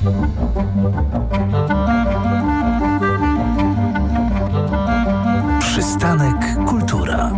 Przystanek Kultura.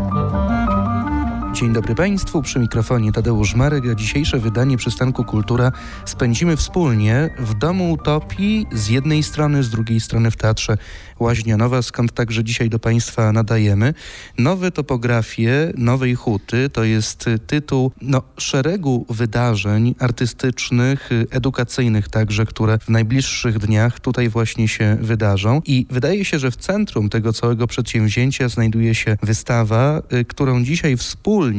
Dzień dobry Państwu, przy mikrofonie Tadeusz Marek, a dzisiejsze wydanie Przystanku Kultura spędzimy wspólnie w Domu Utopii, z jednej strony, z drugiej strony w Teatrze Łaźnianowa, skąd także dzisiaj do Państwa nadajemy. Nowe topografie Nowej Huty to jest tytuł szeregu wydarzeń artystycznych, edukacyjnych także, które w najbliższych dniach tutaj właśnie się wydarzą. I wydaje się, że w centrum tego całego przedsięwzięcia znajduje się wystawa, którą dzisiaj wspólnie,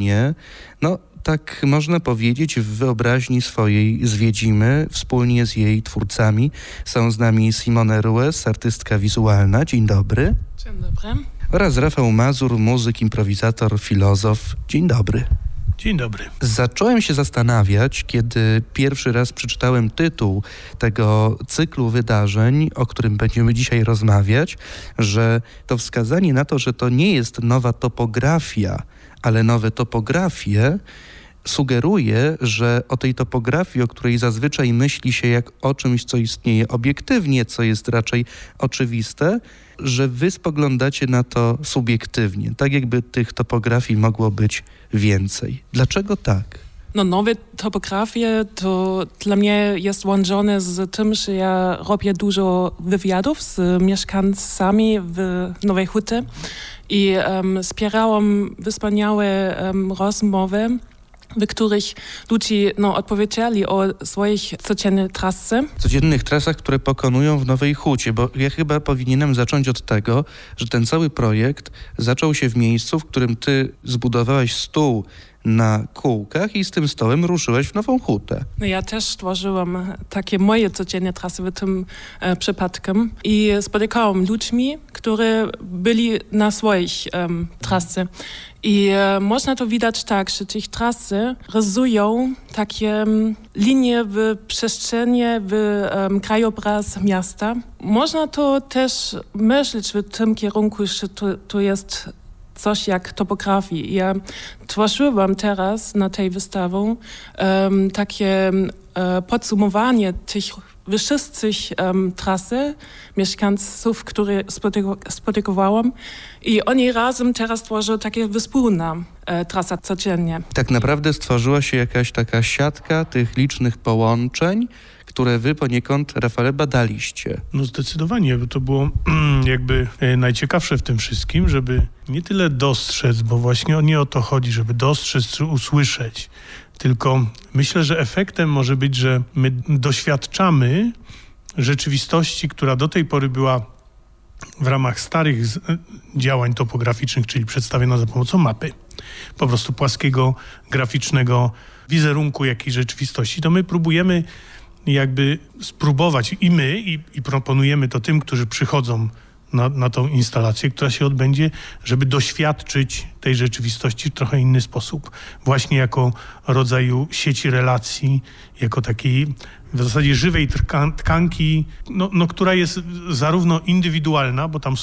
tak można powiedzieć, w wyobraźni swojej zwiedzimy wspólnie z jej twórcami. Są z nami Simone Rues, artystka wizualna. Dzień dobry. Dzień dobry. Oraz Rafał Mazur, muzyk, improwizator, filozof. Dzień dobry. Dzień dobry. Zacząłem się zastanawiać, kiedy pierwszy raz przeczytałem tytuł tego cyklu wydarzeń, o którym będziemy dzisiaj rozmawiać, że to wskazanie na to, że to nie jest nowa topografia, ale nowe topografie, sugeruje, że o tej topografii, o której zazwyczaj myśli się jak o czymś, co istnieje obiektywnie, co jest raczej oczywiste, że wy spoglądacie na to subiektywnie, tak jakby tych topografii mogło być więcej. Dlaczego tak? Nowe topografie to dla mnie jest łączone z tym, że ja robię dużo wywiadów z mieszkańcami w Nowej Huty i wspierałam wspaniałe rozmowy, w których ludzie odpowiedzieli o swoich codziennych trasach, które pokonują w Nowej Hucie, bo ja chyba powinienem zacząć od tego, że ten cały projekt zaczął się w miejscu, w którym ty zbudowałeś stół na kółkach i z tym stołem ruszyłeś w Nową Hutę. Ja też stworzyłam takie moje codzienne trasy w tym przypadku i spotykałam ludźmi, którzy byli na swoich trasy. I można to widać tak, że tych trasy rysują takie linie w przestrzeni, w krajobraz miasta. Można to też myśleć w tym kierunku, że to jest coś jak topografii. Ja tworzyłam teraz na tej wystawie takie podsumowanie tych wszystkich trasy mieszkańców, które spotykałam i oni razem teraz tworzą takie wspólne trasy codziennie. Tak naprawdę stworzyła się jakaś taka siatka tych licznych połączeń, które wy poniekąd, Rafale, badaliście. Zdecydowanie, bo to było jakby najciekawsze w tym wszystkim, żeby nie tyle dostrzec, bo właśnie nie o to chodzi, żeby dostrzec czy usłyszeć, tylko myślę, że efektem może być, że my doświadczamy rzeczywistości, która do tej pory była w ramach starych działań topograficznych, czyli przedstawiona za pomocą mapy, po prostu płaskiego, graficznego wizerunku jakiejś rzeczywistości, to my próbujemy jakby spróbować i proponujemy to tym, którzy przychodzą na tą instalację, która się odbędzie, żeby doświadczyć tej rzeczywistości w trochę inny sposób. Właśnie jako rodzaju sieci relacji, jako takiej w zasadzie żywej tkanki, która jest zarówno indywidualna, bo tam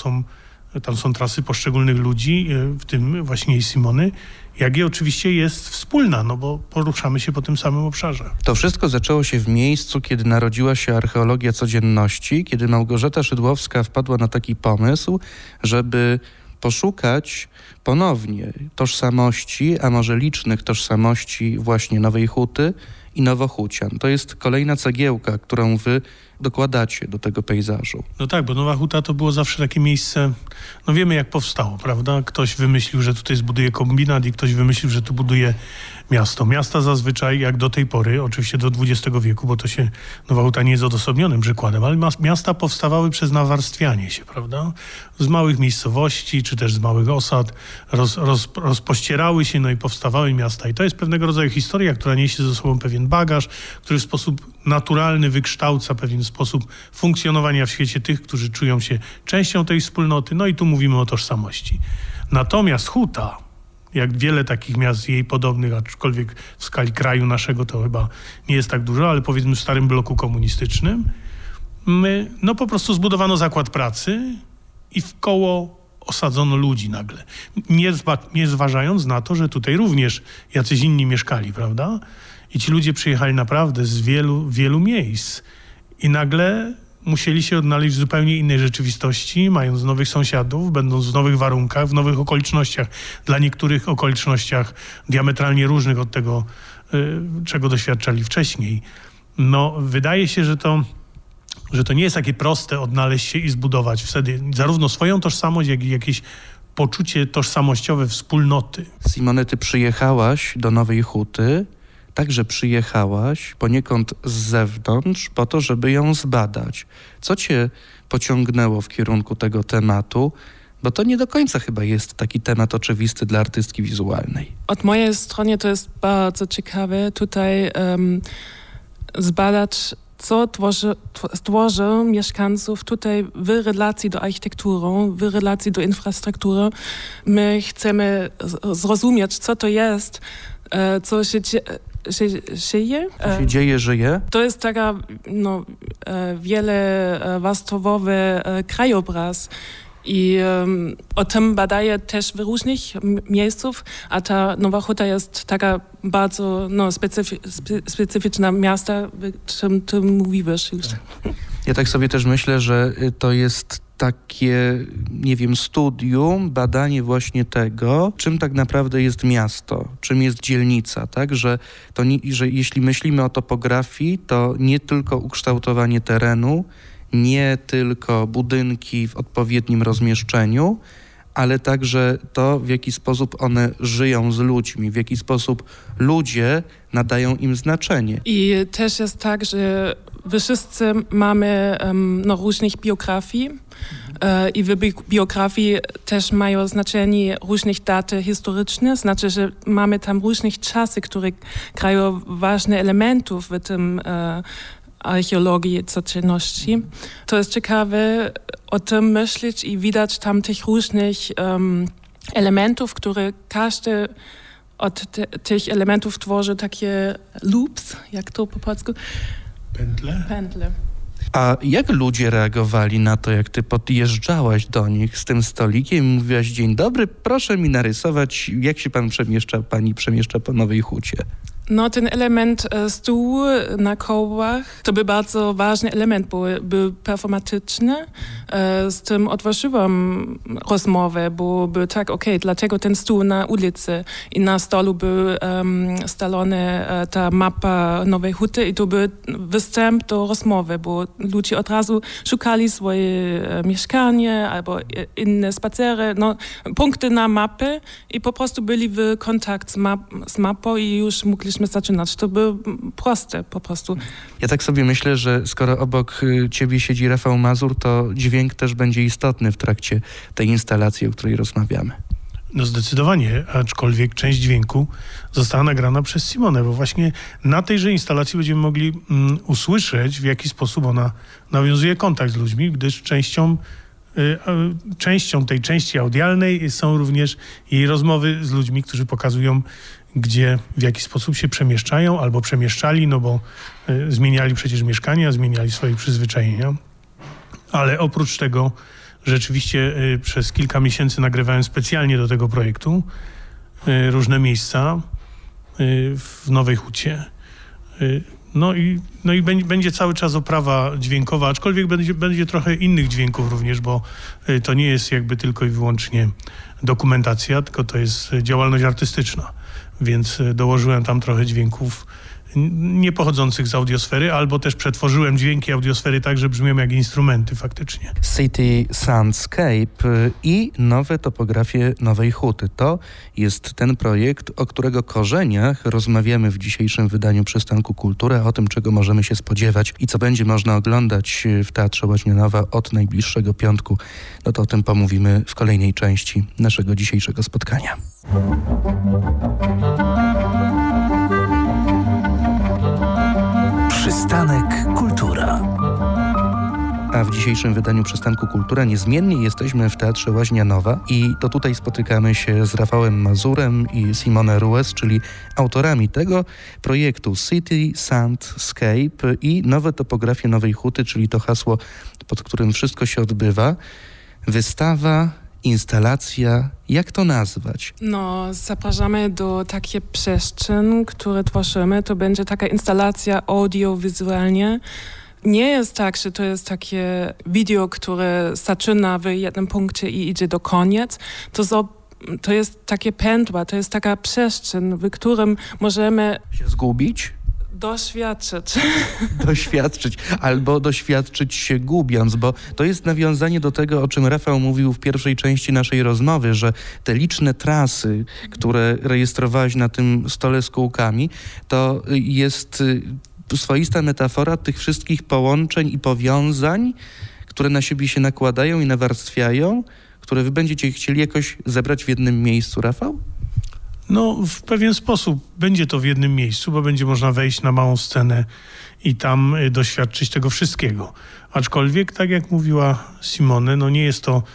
są trasy poszczególnych ludzi, w tym właśnie i Simony, jak i oczywiście jest wspólna, bo poruszamy się po tym samym obszarze. To wszystko zaczęło się w miejscu, kiedy narodziła się archeologia codzienności, kiedy Małgorzata Szydłowska wpadła na taki pomysł, żeby poszukać ponownie tożsamości, a może licznych tożsamości właśnie Nowej Huty i Nowohucian. To jest kolejna cegiełka, którą wy dokładacie do tego pejzażu. Tak, bo Nowa Huta to było zawsze takie miejsce, wiemy jak powstało, prawda? Ktoś wymyślił, że tutaj zbuduje kombinat i ktoś wymyślił, że tu buduje miasto. Miasta zazwyczaj, jak do tej pory, oczywiście do XX wieku, bo to się Nowa Huta nie jest odosobnionym przykładem, ale miasta powstawały przez nawarstwianie się, prawda? Z małych miejscowości, czy też z małych osad rozpościerały się, i powstawały miasta. I to jest pewnego rodzaju historia, która niesie ze sobą pewien bagaż, który w sposób naturalny wykształca pewien sposób funkcjonowania w świecie tych, którzy czują się częścią tej wspólnoty. I tu mówimy o tożsamości. Natomiast Huta, jak wiele takich miast jej podobnych, aczkolwiek w skali kraju naszego to chyba nie jest tak dużo, ale powiedzmy w starym bloku komunistycznym, po prostu zbudowano zakład pracy i wkoło osadzono ludzi nagle. Nie zważając na to, że tutaj również jacyś inni mieszkali, prawda? I ci ludzie przyjechali naprawdę z wielu, wielu miejsc. i nagle musieli się odnaleźć w zupełnie innej rzeczywistości, mając nowych sąsiadów, będąc w nowych warunkach, w nowych okolicznościach. Dla niektórych okolicznościach diametralnie różnych od tego, czego doświadczali wcześniej. No, wydaje się, że to nie jest takie proste odnaleźć się i zbudować wtedy zarówno swoją tożsamość, jak i jakieś poczucie tożsamościowe wspólnoty. Simone, ty przyjechałaś do Nowej Huty, także przyjechałaś poniekąd z zewnątrz po to, żeby ją zbadać. Co cię pociągnęło w kierunku tego tematu? Bo to nie do końca chyba jest taki temat oczywisty dla artystki wizualnej. Od mojej strony to jest bardzo ciekawe tutaj zbadać, co tworzy mieszkańców tutaj w relacji do architektury, w relacji do infrastruktury. My chcemy zrozumieć, co to jest, co się dzieje. Co się dzieje, żyje? To jest taka wielowarstwowy krajobraz. I o tym badaję też w różnych miejscach, a ta Nowa Huta jest taka bardzo specyficzna miasta, o czym ty mówiłeś już. Ja tak sobie też myślę, że to jest takie, nie wiem, studium, badanie właśnie tego, czym tak naprawdę jest miasto, czym jest dzielnica, tak? Że jeśli myślimy o topografii, to nie tylko ukształtowanie terenu, nie tylko budynki w odpowiednim rozmieszczeniu, ale także to, w jaki sposób one żyją z ludźmi, w jaki sposób ludzie nadają im znaczenie. I też jest tak, że wszyscy mamy różnych biografii i w biografii też mają znaczenie różnych daty historyczne, znaczy, że mamy tam różnych czasy, które grają ważne elementów w tym archeologii codzienności. To jest ciekawe o tym myśleć i widać tam tych różnych elementów, które każdy od tych elementów tworzy takie loops, jak to po polsku? Pętle. A jak ludzie reagowali na to, jak ty podjeżdżałaś do nich z tym stolikiem i mówiłaś: dzień dobry, proszę mi narysować, jak się pani przemieszcza po Nowej Hucie? No, ten element stół na kołach to był bardzo ważny element, bo był performatyczny. Z tym otworzyłam rozmowę, bo był tak, dlatego ten stół na ulicy i na stolu był stalona ta mapa Nowej Huty i to był występ do rozmowy, bo ludzie od razu szukali swoje mieszkanie albo inne spacery, punkty na mapy i po prostu byli w kontakt z mapą i już mogliśmy zaczynać. To było proste po prostu. Ja tak sobie myślę, że skoro obok ciebie siedzi Rafał Mazur, to dźwięk też będzie istotny w trakcie tej instalacji, o której rozmawiamy. No zdecydowanie, aczkolwiek część dźwięku została nagrana przez Simonę, bo właśnie na tejże instalacji będziemy mogli usłyszeć, w jaki sposób ona nawiązuje kontakt z ludźmi, gdyż częścią tej części audialnej są również jej rozmowy z ludźmi, którzy pokazują, w jaki sposób się przemieszczają albo przemieszczali, bo zmieniali przecież mieszkania, zmieniali swoje przyzwyczajenia. Ale oprócz tego rzeczywiście przez kilka miesięcy nagrywałem specjalnie do tego projektu różne miejsca w Nowej Hucie. No i będzie cały czas oprawa dźwiękowa, aczkolwiek będzie trochę innych dźwięków również, bo to nie jest jakby tylko i wyłącznie dokumentacja, tylko to jest działalność artystyczna. Więc dołożyłem tam trochę dźwięków nie pochodzących z audiosfery, albo też przetworzyłem dźwięki audiosfery tak, że brzmią jak instrumenty faktycznie. City Soundscape i nowe topografie Nowej Huty. To jest ten projekt, o którego korzeniach rozmawiamy w dzisiejszym wydaniu Przystanku Kultury, a o tym, czego możemy się spodziewać i co będzie można oglądać w Teatrze Łaźnionowa od najbliższego piątku, to o tym pomówimy w kolejnej części naszego dzisiejszego spotkania. Przystanek Kultura. A w dzisiejszym wydaniu Przystanku Kultura niezmiennie jesteśmy w Teatrze Łaźnianowa i to tutaj spotykamy się z Rafałem Mazurem i Simone Rues, czyli autorami tego projektu City Soundscape i nowe topografie Nowej Huty, czyli to hasło, pod którym wszystko się odbywa. Wystawa, instalacja, jak to nazwać? Zapraszamy do takiej przestrzeni, które tworzymy. To będzie taka instalacja audiowizualnie. nie jest tak, że to jest takie wideo, które zaczyna w jednym punkcie i idzie do koniec. To jest takie pętła, to jest taka przestrzeń, w którym możemy się zgubić? Doświadczyć, albo doświadczyć się gubiąc, bo to jest nawiązanie do tego, o czym Rafał mówił w pierwszej części naszej rozmowy, że te liczne trasy, które rejestrowałaś na tym stole z kółkami, to jest swoista metafora tych wszystkich połączeń i powiązań, które na siebie się nakładają i nawarstwiają, które wy będziecie chcieli jakoś zebrać w jednym miejscu, Rafał? No, w pewien sposób będzie to w jednym miejscu, bo będzie można wejść na małą scenę i tam doświadczyć tego wszystkiego. Aczkolwiek, tak jak mówiła Simone, no nie jest to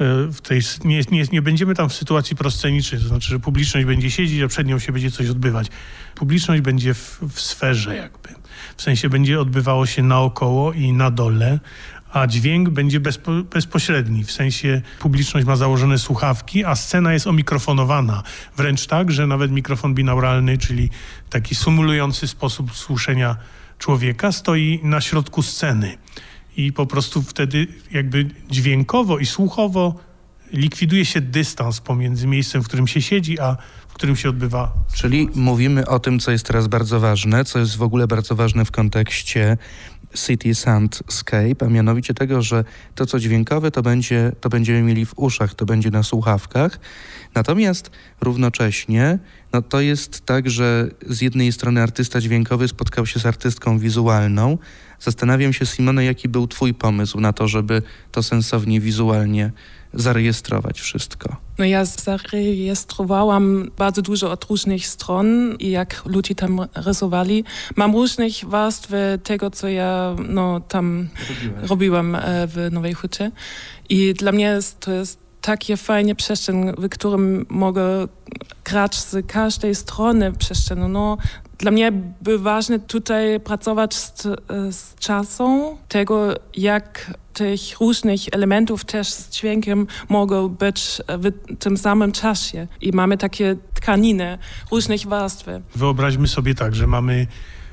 nie będziemy tam w sytuacji proscenicznej, to znaczy, że publiczność będzie siedzieć, a przed nią się będzie coś odbywać. Publiczność będzie w sferze jakby. W sensie będzie odbywało się naokoło i na dole, a dźwięk będzie bezpośredni. W sensie publiczność ma założone słuchawki, a scena jest omikrofonowana. Wręcz tak, że nawet mikrofon binauralny, czyli taki symulujący sposób słyszenia człowieka, stoi na środku sceny. I po prostu wtedy jakby dźwiękowo i słuchowo likwiduje się dystans pomiędzy miejscem, w którym się siedzi, a w którym się odbywa. Czyli mówimy o tym, co jest teraz bardzo ważne, co jest w ogóle bardzo ważne w kontekście City Soundscape, a mianowicie tego, że to, co dźwiękowe, to będziemy mieli w uszach, to będzie na słuchawkach. Natomiast równocześnie to jest tak, że z jednej strony artysta dźwiękowy spotkał się z artystką wizualną. Zastanawiam się, Simone, jaki był twój pomysł na to, żeby to sensownie wizualnie zarejestrować wszystko? No ja zarejestrowałam bardzo dużo od różnych stron i jak ludzie tam rysowali. Mam różnych warstw tego, co ja tam robiłam w Nowej Hucie. I dla mnie to jest takie fajnie przestrzeń, w którym mogę grać z każdej strony przestrzeni. Dla mnie było ważne tutaj pracować z czasem tego, jak tych różnych elementów też z dźwiękiem mogą być w tym samym czasie. I mamy takie tkaniny różnych warstw. Wyobraźmy sobie tak, że mamy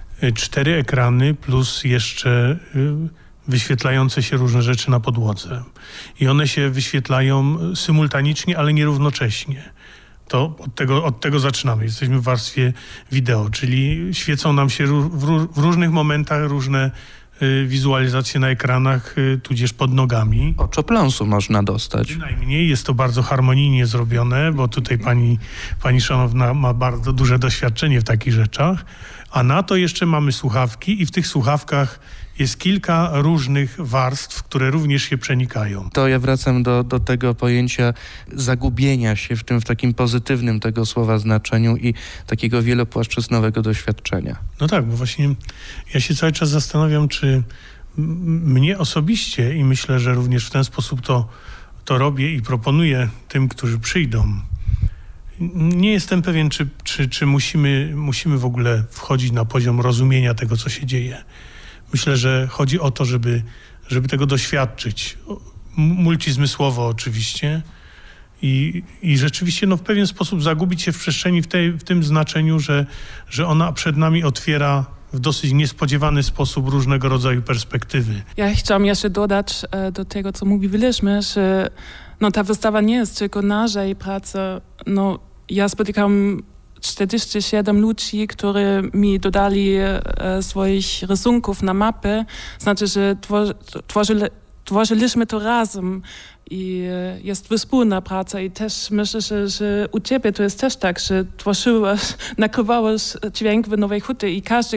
4 ekrany plus jeszcze wyświetlające się różne rzeczy na podłodze. I one się wyświetlają symultanicznie, ale nierównocześnie. To od tego zaczynamy. Jesteśmy w warstwie wideo, czyli świecą nam się w różnych momentach różne wizualizacje na ekranach, tudzież pod nogami. Oczopląsu można dostać. Bynajmniej jest to bardzo harmonijnie zrobione, bo tutaj pani szanowna ma bardzo duże doświadczenie w takich rzeczach, a na to jeszcze mamy słuchawki i w tych słuchawkach jest kilka różnych warstw, które również się przenikają. To ja wracam do tego pojęcia zagubienia się w takim pozytywnym tego słowa znaczeniu i takiego wielopłaszczyznowego doświadczenia. No tak, bo właśnie ja się cały czas zastanawiam, czy mnie osobiście i myślę, że również w ten sposób to robię i proponuję tym, którzy przyjdą. Nie jestem pewien, czy musimy w ogóle wchodzić na poziom rozumienia tego, co się dzieje. Myślę, że chodzi o to, żeby tego doświadczyć. Multizmysłowo oczywiście. I rzeczywiście w pewien sposób zagubić się w przestrzeni w tym znaczeniu, że ona przed nami otwiera w dosyć niespodziewany sposób różnego rodzaju perspektywy. Ja chciałam jeszcze dodać do tego, co mówiliśmy, że ta wystawa nie jest tylko nasza i praca. Ja spotykam 47 ludzi, którzy mi dodali swoich rysunków na mapy. Znaczy, że tworzyliśmy to razem i jest wspólna praca i też myślę, że u ciebie to jest też tak, że nakrywałeś dźwięk w Nowej Hucie i każdy,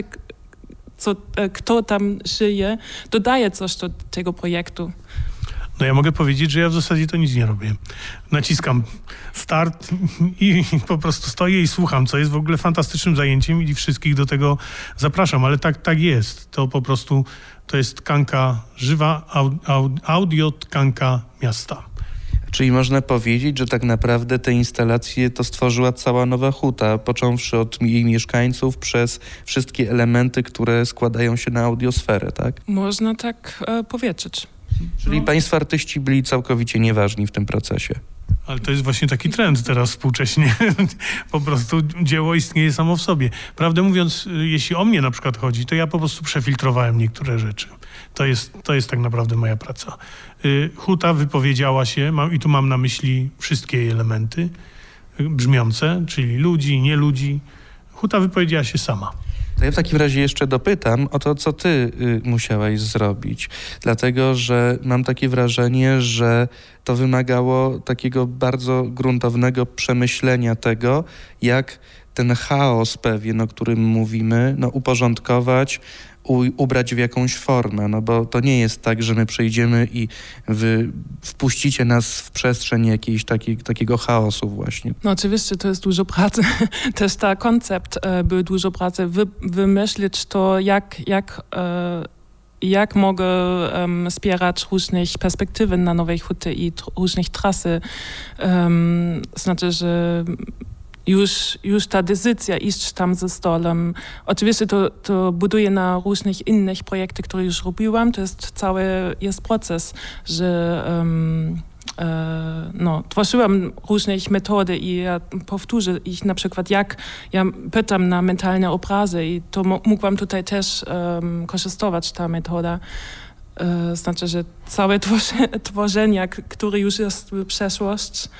kto tam żyje, dodaje coś do tego projektu. No ja mogę powiedzieć, że ja w zasadzie to nic nie robię. Naciskam start i po prostu stoję i słucham, co jest w ogóle fantastycznym zajęciem i wszystkich do tego zapraszam, ale tak jest. To po prostu to jest tkanka żywa, audio tkanka miasta. Czyli można powiedzieć, że tak naprawdę te instalacje to stworzyła cała Nowa Huta, począwszy od jej mieszkańców przez wszystkie elementy, które składają się na audiosferę, tak? Można tak powiedzieć. Czyli państwo artyści byli całkowicie nieważni w tym procesie. Ale to jest właśnie taki trend teraz współcześnie. Po prostu dzieło istnieje samo w sobie. Prawdę mówiąc, jeśli o mnie na przykład chodzi, to ja po prostu przefiltrowałem niektóre rzeczy. To jest tak naprawdę moja praca. Huta wypowiedziała się, i tu mam na myśli wszystkie jej elementy brzmiące, czyli ludzi, nie ludzi. Huta wypowiedziała się sama. To ja w takim razie jeszcze dopytam o to, co ty musiałaś zrobić. Dlatego, że mam takie wrażenie, że to wymagało takiego bardzo gruntownego przemyślenia tego, jak ten chaos pewien, o którym mówimy, uporządkować, ubrać w jakąś formę, bo to nie jest tak, że my przyjdziemy i wy wpuścicie nas w przestrzeń jakiejś takiego chaosu właśnie. No oczywiście to jest dużo pracy. Też ta koncept był dużo pracy. Wymyślić to, jak mogę wspierać różne perspektywy na nowej huty i różnych trasy. Znaczy, że już ta decyzja iść tam ze stolem. Oczywiście to buduje na różnych innych projektach, które już robiłam. To jest cały proces, że tworzyłam różne metody i ja powtórzę ich na przykład, jak ja pytam na mentalne obrazy i to mogłam tutaj też korzystać ta metoda. Znaczy, że całe tworzenie, które już jest przeszłość,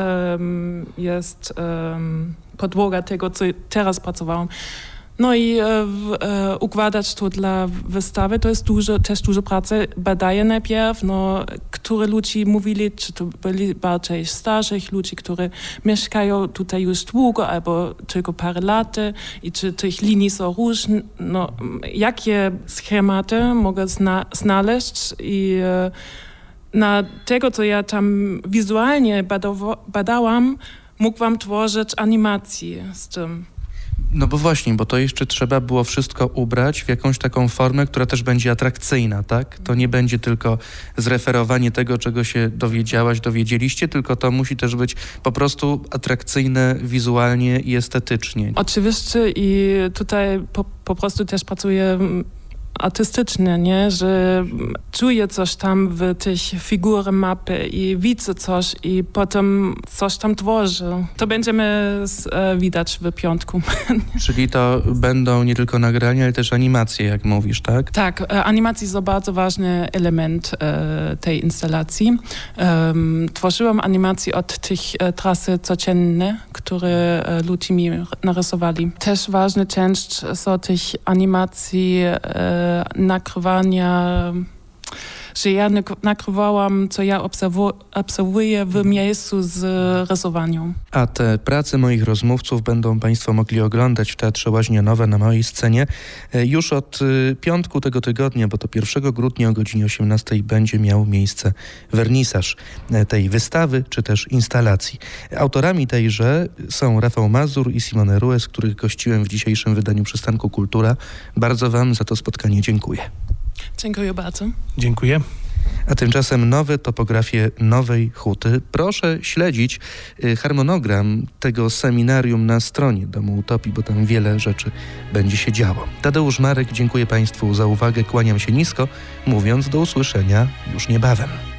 jest podłoga tego, co teraz pracowałam. No i układać to dla wystawy, to jest też dużo pracy. Badaję najpierw, które ludzi mówili, czy to byli bardziej starszych ludzi, którzy mieszkają tutaj już długo albo tylko parę lat i czy tych linii są różne. Jakie schematy mogę znaleźć i na tego, co ja tam wizualnie badałam, mógłam tworzyć animacje z tym. No bo właśnie, bo to jeszcze trzeba było wszystko ubrać w jakąś taką formę, która też będzie atrakcyjna, tak? To nie będzie tylko zreferowanie tego, czego się dowiedzieliście, tylko to musi też być po prostu atrakcyjne wizualnie i estetycznie. Oczywiście i tutaj po prostu też pracuję artystycznie, nie? Że czuję coś tam w tych figurach mapy i widzę coś i potem coś tam tworzę. To będziemy widać w piątku. Czyli to będą nie tylko nagrania, ale też animacje, jak mówisz, tak? Tak, animacje są bardzo ważny element tej instalacji. Tworzyłam animacje od tych trasy codzienne, które ludzie mi narysowali. Też ważna część są tych animacji nakrywania, że ja nakrywałam, co ja obserwuję w miejscu z rysowaniem. A te prace moich rozmówców będą Państwo mogli oglądać w Teatrze Łaźnia Nowa na Małej Scenie już od piątku tego tygodnia, bo to 1 grudnia o godzinie 18 będzie miał miejsce wernisaż tej wystawy, czy też instalacji. Autorami tejże są Rafał Mazur i Simone Rues, których gościłem w dzisiejszym wydaniu Przystanku Kultura. Bardzo Wam za to spotkanie dziękuję. Dziękuję bardzo. Dziękuję. A tymczasem nowe topografie Nowej Huty. Proszę śledzić harmonogram tego seminarium na stronie Domu Utopii, bo tam wiele rzeczy będzie się działo. Tadeusz Marek, dziękuję Państwu za uwagę, kłaniam się nisko, mówiąc do usłyszenia już niebawem.